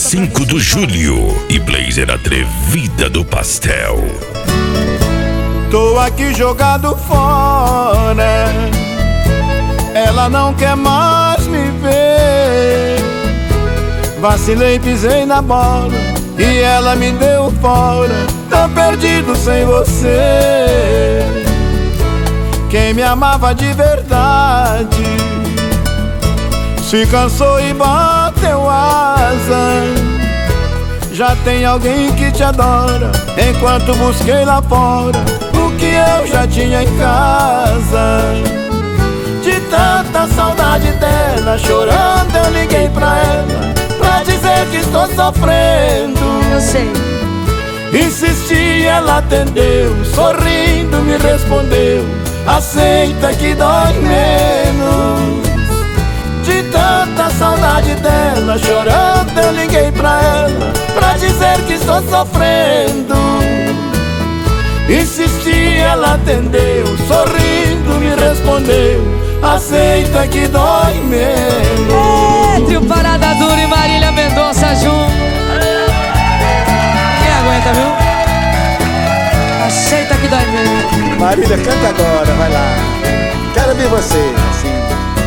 5 do Júlio e Blazer Atrevida do Pastel. Tô aqui jogado fora, ela não quer mais me ver. Vacilei, pisei na bola e ela me deu fora. Tô perdido sem você. Quem me amava de verdade se cansou e bateu asa. Já tem alguém que te adora, enquanto busquei lá fora o que eu já tinha em casa. De tanta saudade dela, chorando eu liguei pra ela, pra dizer que estou sofrendo. Eu sei. Insisti, ela atendeu, sorrindo me respondeu: aceita que dói menos. De tanta saudade dela, chorando eu liguei pra ela, pra dizer que estou sofrendo. Insisti, ela atendeu, sorrindo me respondeu: aceita que dói menos. Trio Parada Dura e Marília Mendonça junto. Quem aguenta, viu? Aceita que dói menos. Marília, canta agora, vai lá. Quero ver você, assim.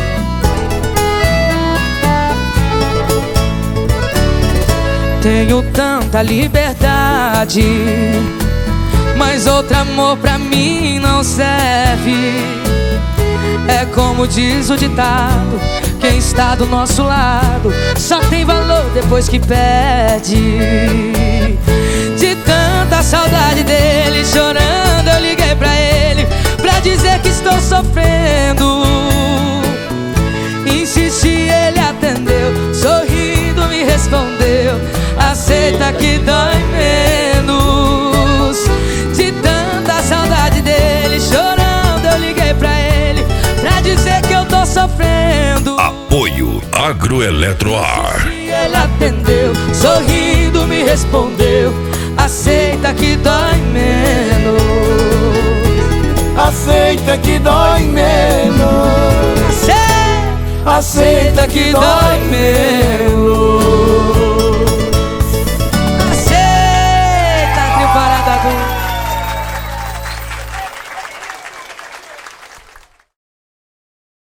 Tenho tanta liberdade, mas outro amor pra mim não serve. É como diz o ditado: quem está do nosso lado só tem valor depois que perde. De tanta saudade dele, chorando eu liguei pra ele, pra dizer que estou sofrendo. Insisti, ele atendeu, sorrindo me respondeu: aceita que dói menos. De tanta saudade dele, chorando eu liguei pra ele, pra dizer que eu tô sofrendo. Apoio Agroeletroar. Ele atendeu, sorrindo me respondeu: aceita que dói menos. Aceita que dói menos. Aceita que dói menos.